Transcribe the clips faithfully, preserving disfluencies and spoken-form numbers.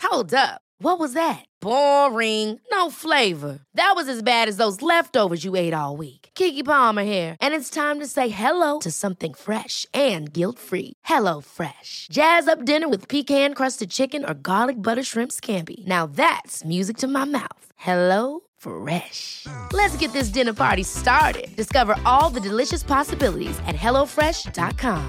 Hold up. What was that? Boring. No flavor. That was as bad as those leftovers you ate all week. Keke Palmer here, and it's time to say hello to something fresh and guilt-free. Hello Fresh. Jazz up dinner with pecan-crusted chicken or garlic butter shrimp scampi. Now that's music to my mouth. Hello Fresh. Let's get this dinner party started. Discover all the delicious possibilities at hello fresh dot com.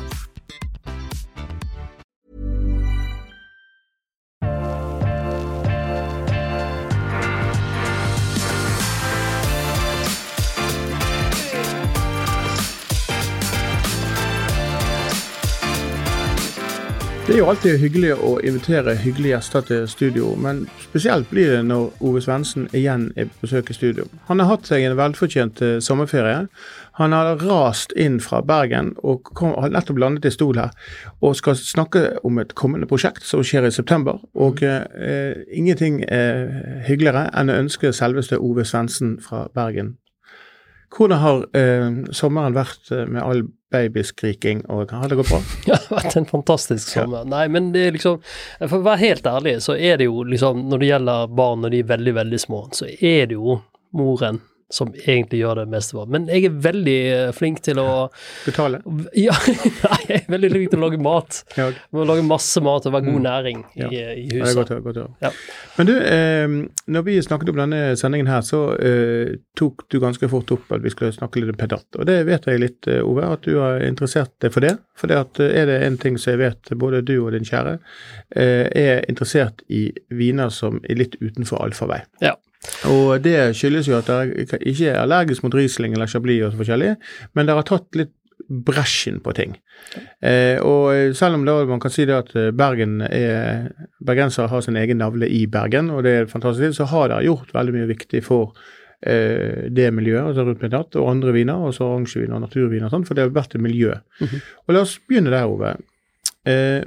Det er jo alltid hyggelig å invitere hyggelige gjester til studio, men spesielt blir det når Ove Svendsen igjen er på besøk i studio. Han har hatt seg en velfortjent sommerferie. Han har rast inn fra Bergen og kom, har nettopp landet i stol her og skal snakke om et kommende prosjekt som skjer i september. Og eh, ingenting er hyggeligere enn å ønske selveste Ove Svendsen fra Bergen. Hvordan har eh, sommeren vært med all babyskriking, og har det gått bra? Ja, det har vært en fantastisk sommer. Ja. Nei, men det er liksom, for å være helt ærlig, så er det jo liksom, når det gjelder barn når de er veldig, veldig små, så er det jo moren som egentlig gjør det meste for. Men jeg er veldig flink til å... Betale? Ja, nei, jeg er veldig flink til å lage mat. Ja. Å lage masse mat og være god næring i, ja. i huset. Ja, det er godt, godt. Ja. Men du, eh, når vi snakket om denne sendingen her, så eh, tok du ganske fort opp at vi skulle snakke litt om pedat. Og det vet jeg litt, Ove, at du har interessert deg for det. For det at, er det en ting som jeg vet, både du og din kjære, eh, er interessert i viner som er litt utenfor alfavei. Ja. Og det skyldes jo at dere ikke er allergisk mot Riesling eller Chablis og så forskjellig, men dere har tatt litt bresjen på ting. Eh, og selv om da man kan si det at Bergen er, bergensere har sin egen navle i Bergen, og det er fantastisk, så har dere gjort veldig mye viktig for eh, det miljøet, altså rundt pedat, og andre viner, og så orangeviner og naturviner og sånn, for det har vært et miljø. Mm-hmm. Og la oss begynne der, Ove. Eh,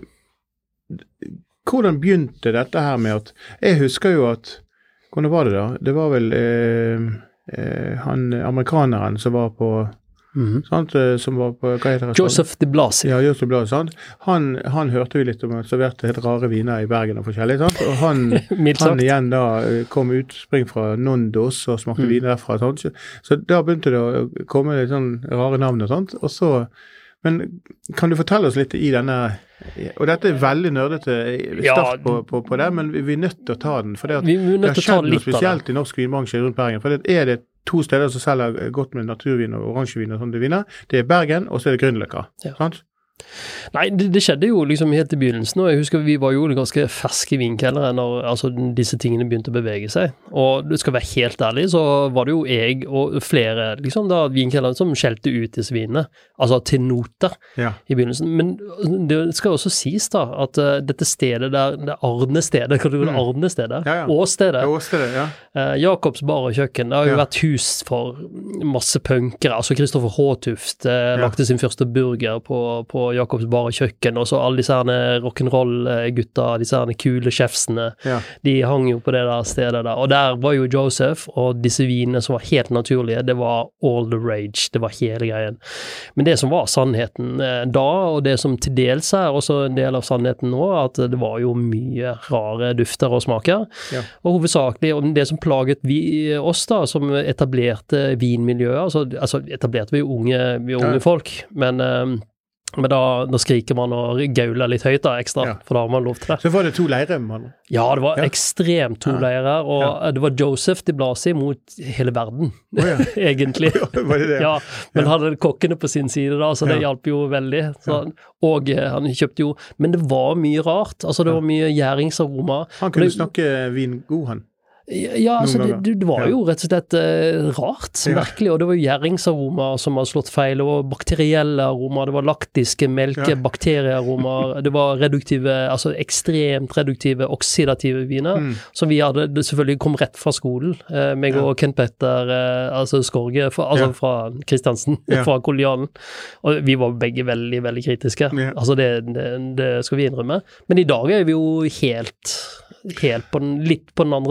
hvordan begynte dette her med at, jeg husker jo at hvordan var det da? Det var vel eh, eh, han amerikaneren som var på, mm-hmm. sant, som var på, hva heter det? Joseph de Blasi. Ja, Joseph de Blasi, sant? Han, han hørte jo litt om at serverte helt rare viner i Bergen og forskjellig, sant? Og han, han igjen da kom ut, spring fra Nondos og smakte mm. viner derfra, sant? Så, så da begynte det å komme litt sånn rare navn og sånt, og så, men kan du fortelle oss litt i denne, og dette er veldig nerdete start ja, på, på, på det, men vi, vi er nødt til å ta den, for det, at, vi, vi det har skjedd noe spesielt i norsk vinbransje rundt Bergen, for det er det to steder som selger godt med naturvin og orangevin og sånne viner, det er Bergen, og så er det Grünerløkka, ja. Sant? Nei, det, det skjedde jo liksom helt i begynnelsen, og jeg husker vi var jo ganske ferske vinkellere når altså, disse tingene begynte å bevege seg, og du skal være helt ærlig, så var det jo jeg og flere liksom da vinkellere som skjelte ut disse vinene, altså til noter ja. I begynnelsen, men det skal også sies da, at uh, dette stedet der, det Arne-stedet, kan du kalle det Arne-stedet? Ja, ja. Åstedet. Ja, Åstedet, ja. Uh, Jakobs bar og kjøkken, det har jo ja. Vært hus for masse punkere, altså Kristoffer Håtuft uh, ja. Lagte sin første burger på, på Jakobs bar og kjøkken, og så alle disse herne rock'n'roll-gutta, disse herne kule sjefsene, ja. De hang jo på det der stedet der, og der var jo Joseph, og disse vinene som var helt naturlige, det var all the rage, det var hele greien. Men det som var sannheten eh, da, og det som til dels er også en del av sannheten nå, at det var jo mye rare dufter og smaker, ja. Og hovedsakelig, og det som plaget vi, oss da, som etablerte vinmiljøet, altså, altså etablerte vi jo unge, vi unge ja. Folk, men eh, Men da, da skriker man og gauler litt høyt da, ekstra, ja. For da har man lov til det. Så var det to leirer, mann? Ja, det var ja. Ekstremt to ja. Leirer, og ja. Det var Joseph de Blasi mot hele verden, oh, ja. Egentlig. Var det det? Ja, men ja. Hadde kokkene på sin side da, så det ja. Hjalp jo veldig. Så, ja. Og eh, han kjøpte jo, men det var mye rart, altså det var mye gjæringsaroma. Han kunne det, snakke vin god, han. Ja, altså det, det var jo rett og slett uh, rart, merkelig, og det var jo gjæringsaroma som har slått feil, det var bakterielle aroma, det var laktiske melkebakteriearoma, det var reduktive, altså ekstremt reduktive, oksidative viner, mm. som vi hadde, det selvfølgelig kom rett fra skolen, uh, meg ja. Og Ken Petter, uh, altså Skorge, fra, altså ja. Fra Kristiansen, ja. Fra kolonialen, og vi var begge veldig, veldig kritiske, ja. Altså det, det, det skal vi innrømme, men i dag er vi jo helt... helt på den, litt på den andre siden i hvert fall.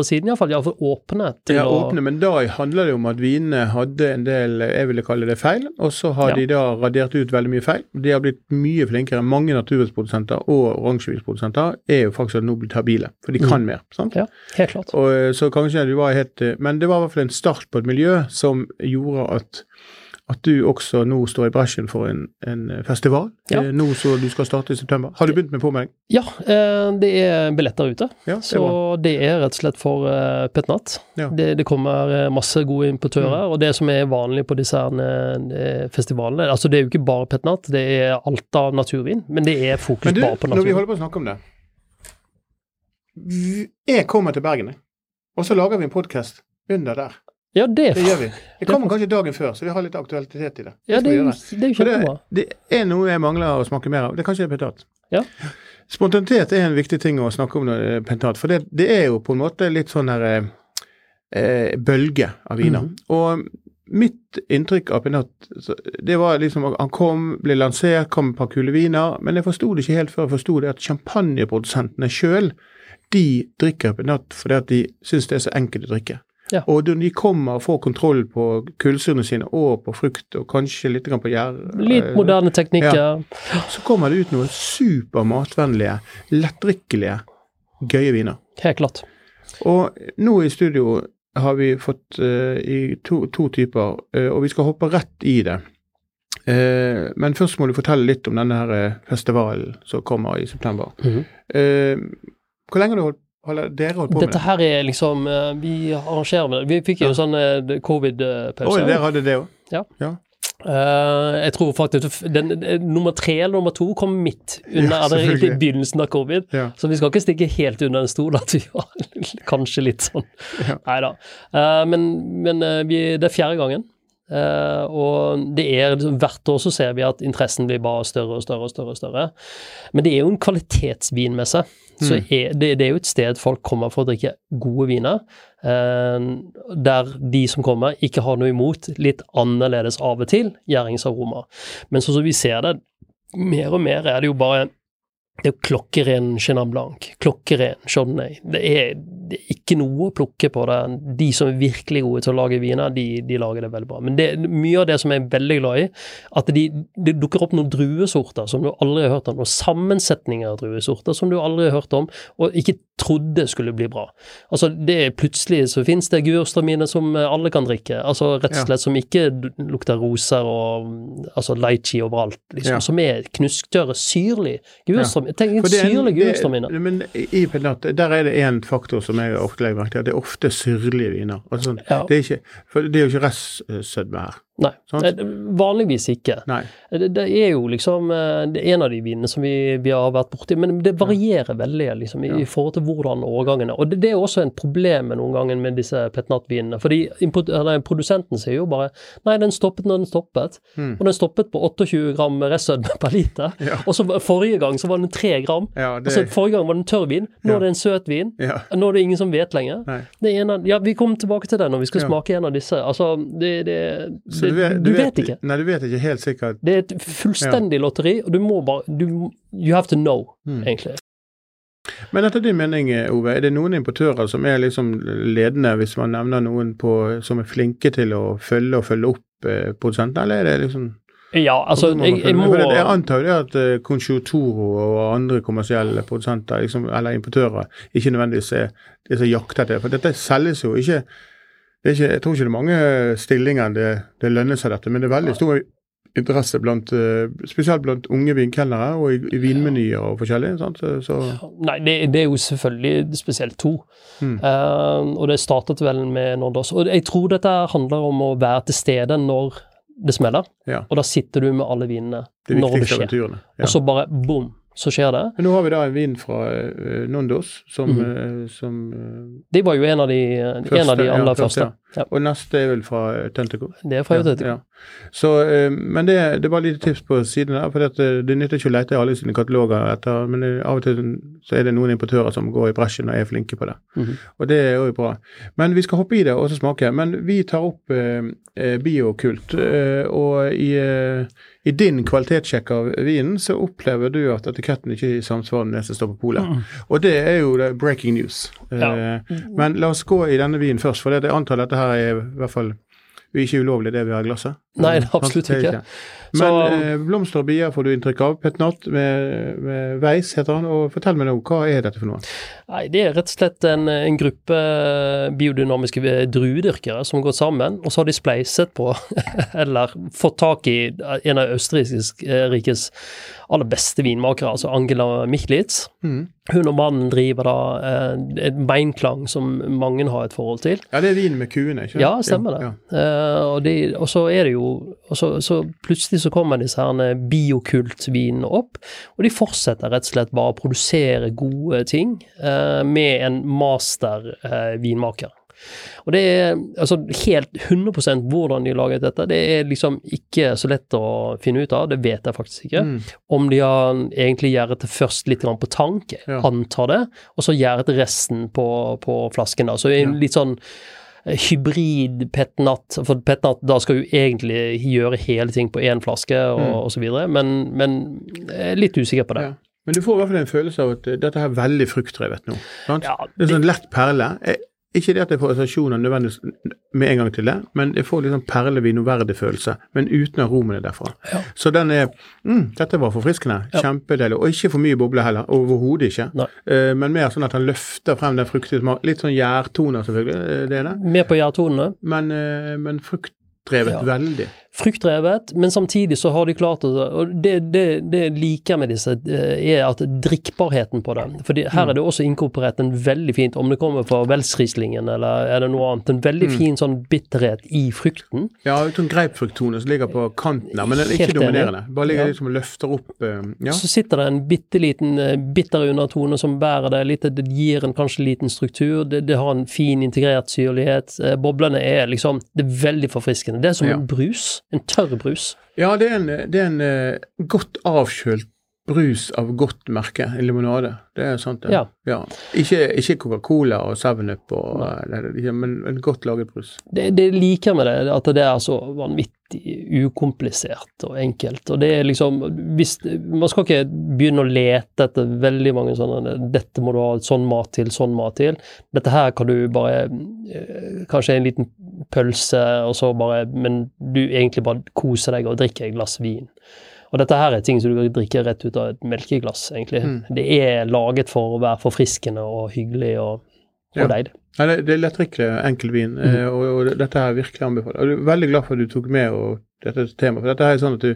fall i hvert fall åpne til ja, å... åpne, men da handler det om at vinene hadde en del, jeg ville kalle det feil, og så har ja. de da radert ut veldig mye feil. De har blitt mye flinkere. Mange naturvinsprodusenter og oransjevinsprodusenter er jo faktisk nå blitt habile, for de kan mm. mer, sant? Ja, helt klart. Og så kanskje det var helt, men det var i hvert fall en start på et miljø som gjorde at at du også nå står i bresjen for en, en festival, ja. eh, nå så du skal starte i september. Har du begynt med påmelding? Ja, eh, det er billetter ute, ja, det så det er rett og slett for eh, Petnat. Ja. Det, det kommer masse gode importører, mm. og det som er vanlig på disse eh, festivalene, altså det er jo ikke bare Petnat, det er alt av naturvin, men det er fokus men du, bare på naturvin. Når vi holder på å snakke om det, jeg kommer til Bergen, og så lager vi en podcast under der. Ja, det, det gjør vi. Det kommer kanskje dagen før, så vi har litt aktualitet i det. Ja, det, det, det er jo kjempebra. Det, det er noe jeg mangler å smake mer av. Det er kanskje pentat. Ja. Spontanitet er en viktig ting å snakke om når det er pentat, for det, det er jo på en måte litt sånn her eh, bølge av viner. Mm. Og mitt inntrykk av pentat, det var liksom at han kom, ble lansert, kom et par kule viner, men jeg forstod det ikke helt før jeg forstod det at champagneprodusentene selv, de drikker pentat fordi at de synes det er så enkelt å drikke. Ja. Og de kommer og får kontroll på kullsyrene sine og på frukt og kanskje litt på gjær. Litt moderne teknikker. Ja. Så kommer det ut noen super matvennlige, lettdrikkelige, gøye viner. Helt klart. Og nå i studio har vi fått uh, i to, to typer, uh, og vi skal hoppe rett i det. Uh, men først må du fortelle litt om denne her festivalen som kommer i september. Mm-hmm. Uh, hvor lenge har du holdt Holder dere holdt på med? Dette her er liksom, vi arrangerer med det. Vi fikk jo ja. sånn uh, covid-pause. Oi, dere hadde det også? Ja. ja. Uh, jeg tror faktisk den, den, nummer tre eller nummer to kom midt under ja, det, i begynnelsen av covid. Ja. Så vi skal ikke stikke helt under en stol at vi var kanskje litt sånn. Ja. Neida. Uh, men men uh, vi, det er fjerde gangen. Uh, og det er hvert år så ser vi at interessen blir bare større og større og større og større. Men det er jo en kvalitetsvinmesse. Mm. Så er, det, det er jo et sted folk kommer for å drikke gode viner, uh, der de som kommer ikke har noe imot litt annerledes av og til gjæringsaroma. Men sånn som vi ser det, mer og mer er det jo bare det er jo klokkeren Chenin Blanc, klokkeren Chardonnay. Det er, det er ikke noe å plukke på det. De som er virkelig gode til å lage viner, de, de lager det veldig bra. Men det er mye av det som jeg er veldig glad i, at de, de dukker opp noen druesorter som du aldri har hørt om, noen sammensetninger av druesorter som du aldri har hørt om, og ikke trodde skulle bli bra. Altså, det er plutselig så finnes det gurstraminer som alle kan drikke, altså rett og slett som ikke lukter roser og altså lychee overalt, liksom, ja. Som er knusktørre, syrlig gurstraminer. Ja. Tenk, en syrlig gurstraminer. Men i penat, der er det en faktor som jeg ofte legger merke til, at det er ofte syrlige viner. Altså, sånn, ja. det, er ikke, for det er jo ikke restsødme her. Nei, sånn? Vanligvis ikke. Nei. Det, det er jo liksom det er en av de vinene som vi, vi har vært borti, men det varierer veldig liksom, i, ja. I forhold til hvordan årgangene, og det, det er også en problem med noen ganger med disse petnatvinene, fordi produsenten sier jo bare, nei, den stoppet når den stoppet, mm. og den stoppet på åttiåtte gram restsødme per liter, ja. Og så forrige gang så var den tre gram, ja, det... altså forrige gang var den tørrvin, nå ja. Er det en søtvin, ja. Nå er det ingen som vet lenger. Det er en av, ja, vi kommer tilbake til det når vi skal ja. Smake en av disse, altså, det, det Du vet, du, du vet, vet ikke. Nei, du vet ikke helt sikkert. Det er et fullstendig ja. Lotteri, og du må bare, du, you have to know, mm. egentlig. Men etter din mening, Ove, er det noen importører som er liksom ledende, hvis man nevner noen på, som er flinke til å følge og følge opp eh, produsenten, eller er det liksom... Ja, altså, jeg, jeg må... Jeg antar jo det at uh, Conchotoro og andre kommersielle produsenter, liksom, eller importører, ikke nødvendigvis er, er så jaktet det, for dette selges jo ikke... Det er ikke, jeg tror ikke det er mange stillinger det, det lønner seg dette, men det er veldig stor interesse blant, spesielt blant unge vinkelnere og i, i vinmenyer og forskjellig. Sant? Så, så. Nei, det, det er jo selvfølgelig spesielt to. Mm. Uh, og det startet vel med Nordos. Og jeg tror dette handler om å være til stede når det smeller, ja. Og da sitter du med alle vinene det når det skjer. Ja. Og så bare, boom, så skjer det. Men nå har vi da en vin fra uh, Nondos, som... Mm. Uh, som uh, det var jo en av de, første, en av de aller ja, første. Ja. Ja. Og neste er vel fra Tønteko. Det er fra Tønteko. Ja, ja. Så, eh, men det, det er bare litt tips på siden der, for det, det nytter ikke å lete i alle sine kataloger etter, men det, av og til så er det noen importører som går i bresjen og er flinke på det. Mm-hmm. Og det er jo bra. Men vi skal hoppe i det og så smake. Men vi tar opp eh, biokult, eh, og i, eh, i din kvalitetssjekk av vinen så opplever du at etiketten ikke er i samsvar med det som står på polet. Mm. Og det er jo det breaking news. Ja. Eh, men la oss gå i denne vinen først, for det, det antar dette her er i hvert fall vi er ikke ulovlig det vi har i glasset. Nei, absolutt ikke. Men så, eh, blomster og bier får du inntrykk av, Petnat med, med Veis heter han, og fortell meg nå, hva er dette for noe? Nei, det er rett og slett en, en gruppe biodynamiske druedyrkere som har gått sammen, og så har de spleiset på, eller fått tak i en av Østerrikes aller beste vinmakere, altså Angela Michlitz. Mm. Hun og mannen driver da eh, et beinklang som mange har et forhold til. Ja, det er vin med kuene, ikke? Ja, stemmer det. Ja. Uh, og, de, og så er det jo, og så, så plutselig så kommer disse her biokult-vinene opp, og de fortsetter rett og slett bare å produsere gode ting uh, med en master uh, vinmaker. Og det er altså helt hundre prosent hvordan de har laget dette, det er liksom ikke så lett å finne ut av, det vet jeg faktisk ikke. Mm. Om de har egentlig gjæret det først litt grann på tank, ja. Antar det, og så gjæret resten på, på flasken da. Så det er en ja. Litt sånn hybrid petnat, for petnat da skal jo egentlig gjøre hele ting på en flaske og, mm. og så videre, men, men jeg er litt usikker på det. Ja. Men du får i hvert fall en følelse av at dette her er veldig fruktdrevet nå, sant? Ja, det, det er sånn lett perle. Jeg, Ikke det at jeg får assosiasjoner nødvendigvis med en gang til det, men jeg får liksom perlevinoverdig følelse, men uten aromene derfra. Ja. Så den er, mm, dette var forfriskende, ja. Kjempedeilig, og ikke for mye boble heller, overhodet ikke. Uh, men mer sånn at han løfter frem den fruktige smak, litt sånn gjærtoner selvfølgelig, det er det. Mer på gjærtonene. Men, uh, men fruktdrevet ja. Veldig. Fruktdrevet, men samtidig så har de klart det, og det, det, det liker med disse er at drikkbarheten på den, for her er det også inkorporert en veldig fint, om det kommer fra velskrislingen eller er det noe annet, en veldig mm. fin sånn bitterhet i frukten. Ja, sånn grapefrukttone som ligger på kanten der, men den er ikke helt dominerende, bare ligger ja. Liksom og løfter opp, ja. Så sitter det en bitteliten bitter undertone som bærer det litt, det gir en kanskje liten struktur, det, det har en fin integrert syrlighet, boblene er liksom, det er veldig forfriskende, det er som ja. En brus, en tørr brus. Ja, det er en, det er en uh, godt avkjølt brus av godt merke, en limonade. Det er sant, det. Ja. Ja. Ikke, ikke Coca-Cola og seven up, og, uh, men en godt laget brus. Det, det liker med det, at det er så vanvittig ukomplisert og enkelt. Og det er liksom, hvis, man skal ikke begynne å lete etter veldig mange sånne, dette må du ha sånn mat til, sånn mat til. Dette her kan du bare, uh, kanskje en liten pølse, og så bare, men du egentlig bare koser deg og drikker et glass vin. Og dette her er ting som du kan drikke rett ut av et melkeglass, egentlig. Mm. Det er laget for å være forfriskende og hyggelig og, og ja. Deilig. Ja, det, det er lettdrikkelig, enkel vin, mm. og, og dette her er virkelig anbefalt. Og jeg er veldig glad for at du tok med og dette tema, for dette her er sånn at du,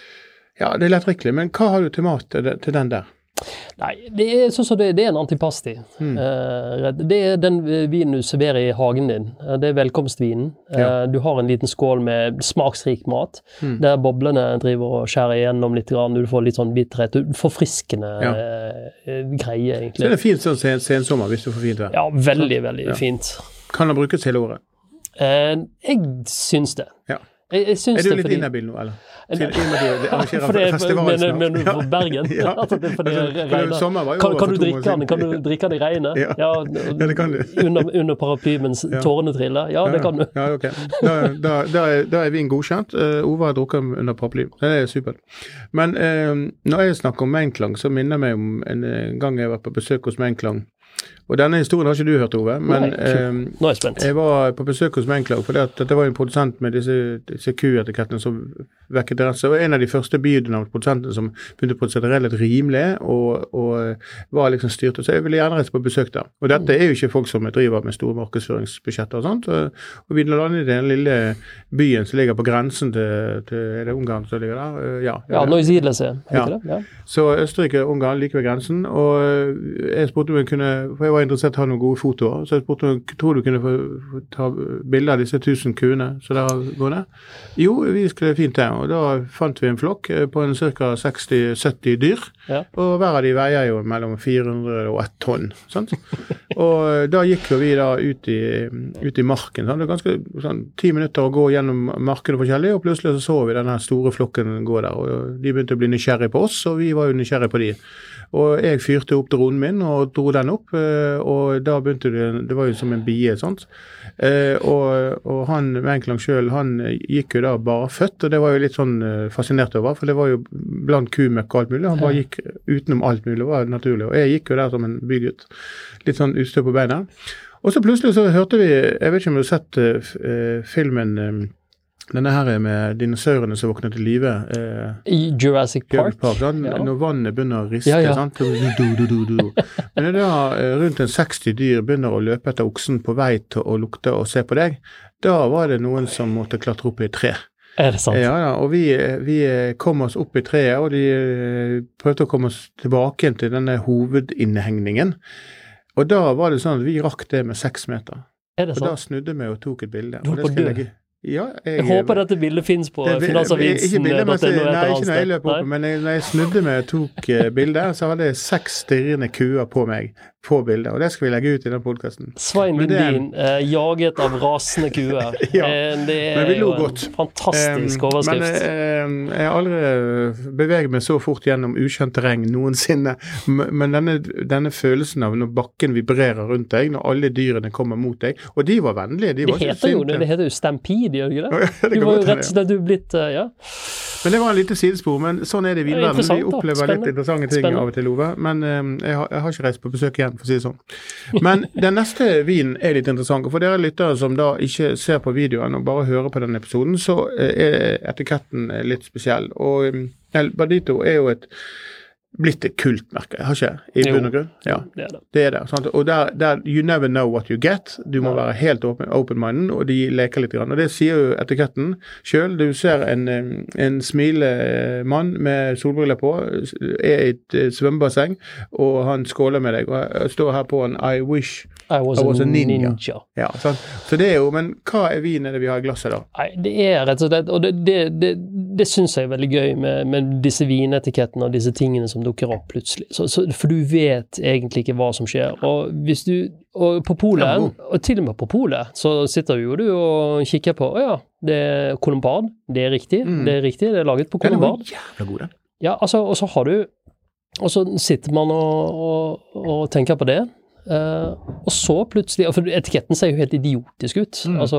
ja, det er lettdrikkelig, men hva har du til mat til, til den der? Nei, det er sånn som det, det er en antipasti. Mm. Uh, det er den vinen du serverer i hagen din. Uh, det er velkomstvinen. Uh, ja. Du har en liten skål med smaksrik mat, mm. der boblene driver og skjærer igjennom litt grann. Du får litt sånn bitterhet, forfriskende ja. uh, greie, egentlig. Så det er fint sånn sen, sensommer hvis du får fint vær. Ja, veldig, veldig ja. Fint. Kan det brukes hele året? Uh, jeg syns det. Ja. Jeg, jeg syns er du det litt fordi... inhabil nå, eller? Til, for det er men for Bergen ja. Altså det, for det regner kan, kan du drikke den kan du drikke den i regnet ja. Ja, ja, det kan du under, under paraply mens ja. Tårene triller ja, ja, det kan du ja, ok da, da, da, er, da er vin godkjent uh, Ove har drukket under paraply det er supert men uh, når jeg snakker om Meinklang så minner jeg meg om en, en gang jeg var på besøk hos Meinklang og denne historien har ikke du hørt, Ove, men Nei, eh, Nå er jeg spent. Jeg var på besøk hos Meinklang, for det, det var en produsent med disse, disse Q-etikettene som vekket interesse, og en av de første biodynamiske produsentene som begynte å produsere relativt rimelig, og, og var liksom styrt, så jeg ville gjerne reise på besøk der. Og dette er jo ikke folk som driver med store markedsføringsbudsjetter og sånt, og, og vi lander i den lille byen som ligger på grensen til, til er det Ungarn som ligger der? Ja, ja Neusiedlelse, heter ja. det? Ja. Så Østerrike og Ungarn like ved grensen, og jeg spurte om jeg kunne, for jeg var interessert i å ha noen gode fotoer, så jeg spurte om jeg tror du kunne få, få ta bilder av disse tusen kuene, så der går det. Jo, vi skulle fint det, og da fant vi en flokk på en cirka seksti til sytti dyr, ja. Og hver av de veier jo mellom fire hundre og ett tonn, sant? Og da gikk jo vi da ut i, ut i marken, sant? Det var ganske sånn, ti minutter å gå gjennom marken og forskjellig, og plutselig så så vi denne store flokken gå der, og de begynte å bli nysgjerrige på oss, og vi var jo nysgjerrige på de. Og jeg fyrte opp dronen min og dro den opp, og da begynte det, det var jo som en bie, sant? Og, og han, Menklang selv, han gikk jo da bare født, og det var jo litt sånn fascinert over, for det var jo blant kumøkk og alt mulig, han bare gikk utenom alt mulig, det var naturlig, og jeg gikk jo der som en bygutt, litt sånn utstø på beina. Og så plutselig så hørte vi, jeg vet ikke om du har sett uh, filmen, um, denne her med dinosaurene som våkner til live. Eh, I Jurassic Park? Park ja. Når vannet begynner å riste, ja, ja. Sant? Du, du, du, du. Men når da rundt en seksti dyr begynner å løpe etter oksen på vei til å lukte og se på deg, da var det noen som måtte klatre opp i et tre. Er det sant? Ja, ja, og vi, vi kom oss opp i treet, og de prøvde å komme oss tilbake til denne hovedinnhegningen. Og da var det sånn at vi rakk det med seks meter. Er det sant? Og da snudde vi og tok et bilde. Du og det skal jeg legge. Ja, jeg, jeg håper dette bildet finnes på Finansavisen. Ikke bildet, men jeg, nei, ikke når jeg løp opp, men jeg, når jeg snudde med og tok uh, bildet, så hadde jeg seks stirrende kuer på meg på bildet, og det skal vi legge ut i den podcasten. Svein Lundin, eh, jaget av rasende kuer. Ja, eh, det er men vi lo jo godt. En fantastisk um, overskrift. Men uh, jeg har aldri beveget meg så fort gjennom ukjent terreng noensinne, men denne, denne følelsen av når bakken vibrerer rundt deg, når alle dyrene kommer mot deg, og de var vennlige, de var det heter jo, det, det heter jo stampede, gjør ikke det? Ja, det du var jo rett og slett du blitt, uh, ja. Men det var en lite sidespor, men sånn er det videre. Vi opplever litt interessante ting Spennende. Av og til, Ove, men um, jeg, har, jeg har ikke reist på besøk igjen, for å si det sånn. Men den neste vinen er litt interessant, og for dere lyttere som da ikke ser på videoen og bare hører på den episoden, så er etiketten litt spesiell. Og um, El Bandito er jo et blitt et kultmerke, har ikke i bunn og grunn? Ja, det er det. Det er det. Sant? Og der, der, you never know what you get. Du må ja. Være helt open, open-minded, og de leker litt grann. Og det sier jo etiketten selv. Du ser en, en smilemann med solbriller på, er i et svømmebasseng, og han skåler med deg. Og jeg står her på en I wish I was, I was a, a ninja. ninja. Ja, sant? Så det er jo, men hva er vin er det vi har i glasset da? Nei, det er rett og slett, og det, det, det, det synes jeg er veldig gøy med, med disse vinetikettene og disse tingene som dukker opp plutselig. Så, så, for du vet egentlig ikke hva som skjer. Og hvis du, og på polet, og til og med på polet, så sitter jo du og kikker på, å ja, det er kolumbad, det er riktig, mm. det er riktig, det er laget på kolumbad. Den er jo jævla god, den. Ja, altså, og så har du, og så sitter man og, og, og tenker på det, Uh, og så plutselig, for etiketten ser jo helt idiotisk ut, mm. altså,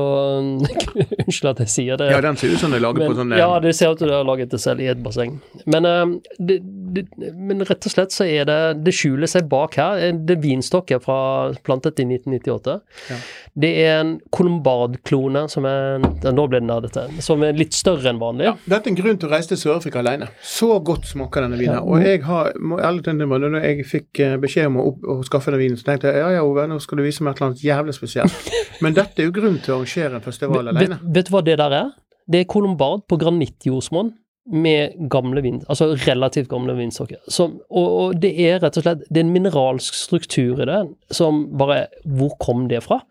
unnskyld at jeg sier det. Ja, den ser ut som det er laget men, på sånn... Ja, det ser ut som det er laget det selv i et basseng. Men, uh, det, det, men rett og slett så er det, det skjuler seg bak her, det vinstokker fra plantet i nitten nittiåtte. Ja. Det er en kolumbadklone som er, nå ble den nerdete, som er litt større enn vanlig. Ja, dette er en grunn til å reise til Sør-Afrika alene. Så godt smaker denne vinen. Ja. Og jeg har, må ærlig tenne, når jeg fikk beskjed om å, opp, å skaffe denne vinen, så tenkte jeg, ja, ja, Ove, nå skal du vise meg et eller annet jævlig spesielt. Men dette er jo grunn til å arrangere en festival alene. Vet, vet du hva det der er? Det er kolumbad på granittjordsmonn med gamle vin, altså relativt gamle vinstokker. Som, og, og det er rett og slett, det er en mineralsk struktur i det, som bare, hvor kom det fra?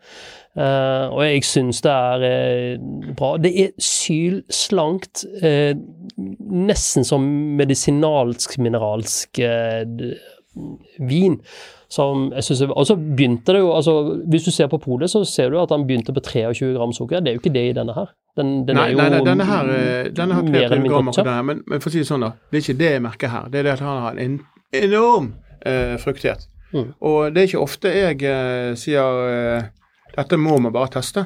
Uh, og jeg synes det er uh, bra. Det er sylslankt, uh, nesten som medisinalsk, mineralsk uh, vin, som jeg synes, og så begynte det jo, altså hvis du ser på polet, så ser du at han begynte på treogtjue gram sukker, det er jo ikke det i denne her. Den, den nei, er jo nei, nei, denne her, denne har treogtjue gram akkurat denne, men, men for å si det sånn da, det er ikke det jeg merker her, det er det at han har en enorm uh, fruktighet. Mm. Og det er ikke ofte jeg uh, sier, uh, dette må man bare teste.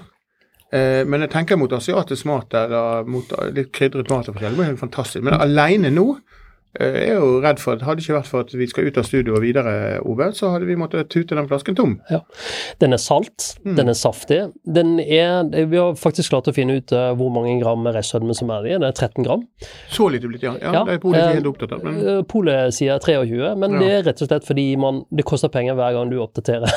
Uh, men jeg tenker mot asiatisk mat, eller mot litt krydret mat og forskjellig, det er helt fantastisk. Men alene nå, Jeg er jo redd for at hadde det ikke vært for at vi skal ut av studio og videre, Ove, så hadde vi måttet tute den flasken tom. Ja, den er salt, mm. den er saftig, den er, vi har faktisk klart å finne ut uh, hvor mange gram restsødme som er i, det er tretten gram. Så lite blitt, ja. Ja, ja. Det er Polet ikke helt opptatt av. Men... Polet sier treogtjue, men ja. Det er rett og slett fordi man, det koster penger hver gang du oppdaterer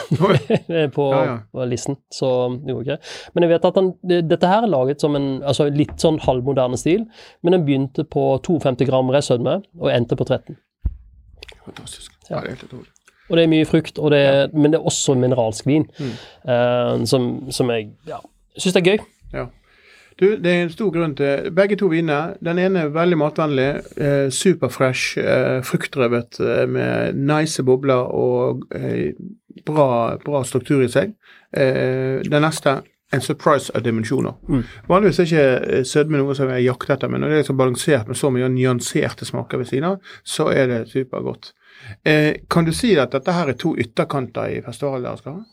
på ja, ja. listen, så det går ikke. Men jeg vet at den, dette her er laget som en, altså litt sånn halvmoderne stil, men den begynte på femti gram restsødme, og endte på tretten. Fantastisk. Ja, det er helt utrolig. Og det er mye frukt, og det er, ja. Men det er også mineralsk vin, mm. uh, som, som jeg ja, synes det er gøy. Ja. Du, det er en stor grunn til, begge to viner, den ene er veldig matvennlig, eh, superfresh, eh, fruktdrevet eh, med nice bobler og eh, bra, bra struktur i seg. Eh, den neste, en surprise av dimensjoner. Mm. Vanligvis er ikke sødme noe som jeg jakter etter, men når det er så balansert med så mye nyanserte smaker ved siden av, så er det supergodt. Eh, kan du si at dette her er to ytterkanter i festivalen dere skal ha?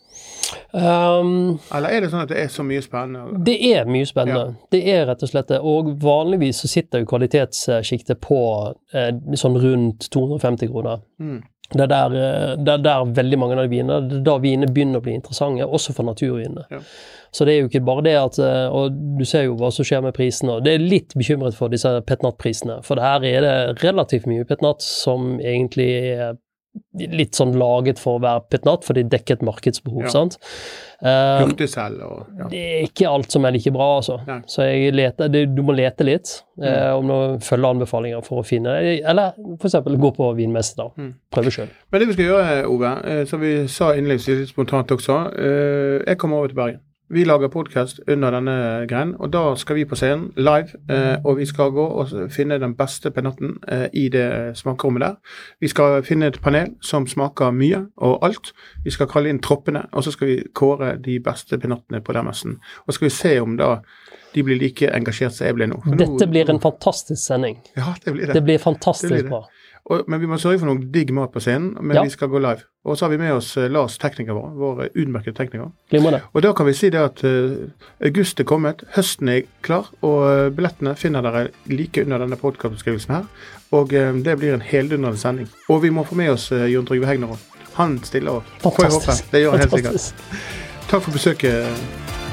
Um, Eller er det sånn at det er så mye spennende? Det er mye spennende. Ja. Det er rett og slett det. Og vanligvis så sitter jo kvalitetsskiktet på eh, sånn rundt to hundre og femti kroner. Mm. Det er der, det er der veldig mange av de vinene, det er da vinene begynner å bli interessante, også for naturvinene. Ja. Så det er jo ikke bare det at, og du ser jo hva som skjer med prisene, og det er litt bekymret for disse petnat-prisene, for det her er det relativt mye petnat som egentlig er litt sånn laget for å være petnat, for de dekker et markedsbehov, ja. Sant? Uh, Hurtigselg og... Ja. Det er ikke alt som er like bra, altså. Nei. Så jeg leter, det, du må lete litt, mm. uh, om noen følger anbefalinger for å finne, eller for eksempel gå på vinmesse da, mm. prøve selv. Men det vi skal gjøre, Ove, uh, som vi sa innledningsvis litt spontant også, uh, jeg kommer over til Bergen. Vi lager podcast under denne greien, og da skal vi på scenen live, eh, og vi skal gå og finne den beste penatten eh, i det smakerommet der. Vi skal finne et panel som smaker mye og alt. Vi skal kalle inn troppene, og så skal vi kåre de beste penattene på den messen. Og så skal vi se om da de blir like engasjert som jeg blir nå. For Dette nå, blir en fantastisk sending. Ja, det blir det. Det blir fantastisk det blir det. Bra. Og, men vi må sørge for noen digg mat på scenen, men ja. Vi skal gå live. Og så har vi med oss uh, Lars, tekniker vår, vår utmerkede tekniker. Glimrende. Og da kan vi si det at uh, august er kommet, høsten er klar, og uh, billettene finner dere like under denne podcastbeskrivelsen her. Og uh, det blir en heldundrende sending. Og vi må få med oss uh, Jon Trygve Hegner. Han stiller opp. Fantastisk. Det gjør han helt sikkert. Takk for besøket.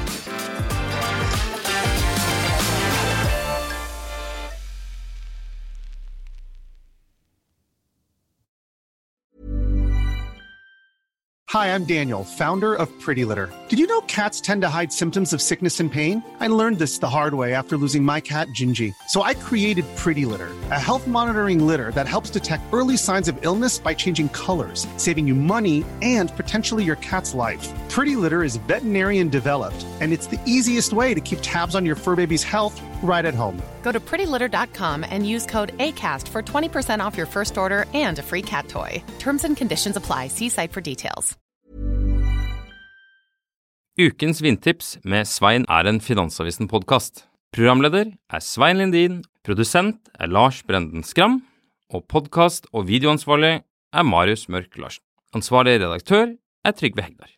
Hi, I'm Daniel, founder of Pretty Litter. Did you know cats tend to hide symptoms of sickness and pain? I learned this the hard way after losing my cat, Gingy. So I created Pretty Litter, a health monitoring litter that helps detect early signs of illness by changing colors, saving you money and potentially your cat's life. Pretty Litter is veterinarian developed, and it's the easiest way to keep tabs on your fur baby's health right at home. Go to pretty litter dot com and use code ACAST for twenty percent off your first order and a free cat toy. Terms and conditions apply. See site for details. Ukens vindtips med Svein er en Finansavisen-podcast. Programleder er Svein Lindin, produsent er Lars Brenden Skram, og podcast- og videoansvarlig er Marius Mørk Larsen. Ansvarlig redaktør er Trygve Hegnar.